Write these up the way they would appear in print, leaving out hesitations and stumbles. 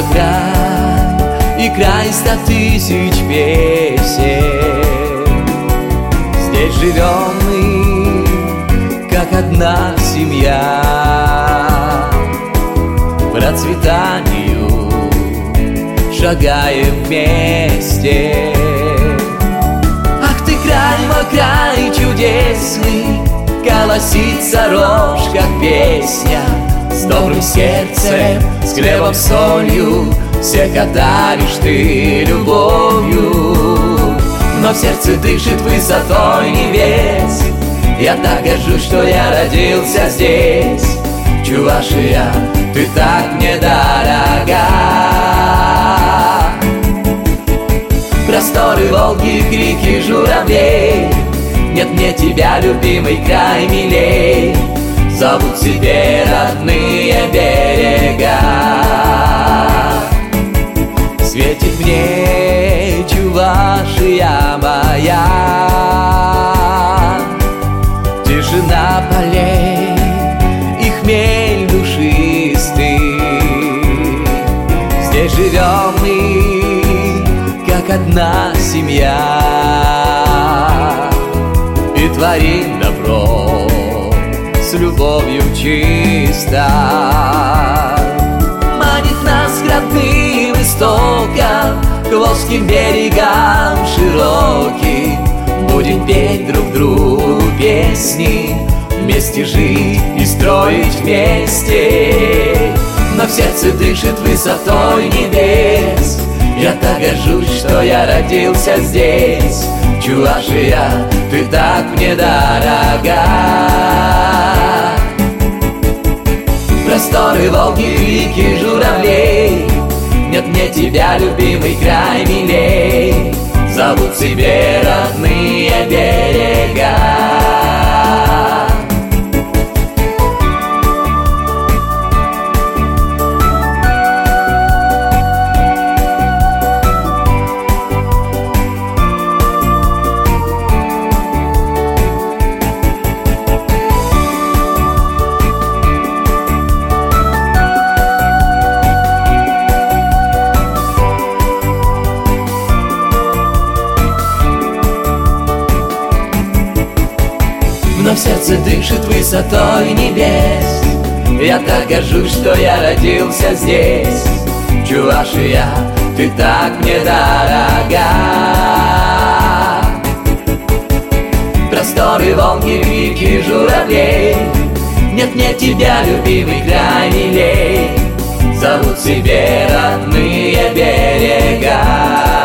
край и край 100 тысяч песен. Здесь живем мы, как одна семья, к процветанию шагаем вместе. Ах ты край, мой край чудесный, колосится рожь, как песня. С добрым сердцем, с хлебом, солью всех одаришь ты любовью. Но в сердце дышит высотой небес. Я так горжусь, что я родился здесь. Чувашия, ты так мне дорога. Просторы Волги, крики журавлей. Нет мне тебя, любимый край, милей. Зовут тебе родные берега. Светит мне Чувашия моя. Тишина полей и хмель душистый. Здесь живем мы, как одна семья, и творим добро с любовью чисто. Манит нас к родным истокам, к волжским берегам широким. Будем петь друг другу песни, вместе жить и строить вместе. Но в сердце дышит высотой небес. Я так горжусь, что я родился здесь. Чувашия, ты так мне дорога. Просторы Волги, крики журавлей. Нет мне тебя, любимый край, милей. Зовут себе родные берега. Но в сердце дышит высотой небес. Я так горжусь, что я родился здесь. Чувашия, ты так мне дорога. Просторы Волги, крики журавлей. Нет мне тебя, любимый край, милей. Зовут себе родные берега.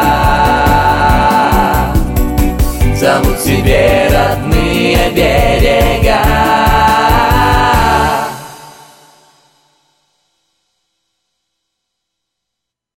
Зовут себе родные берега.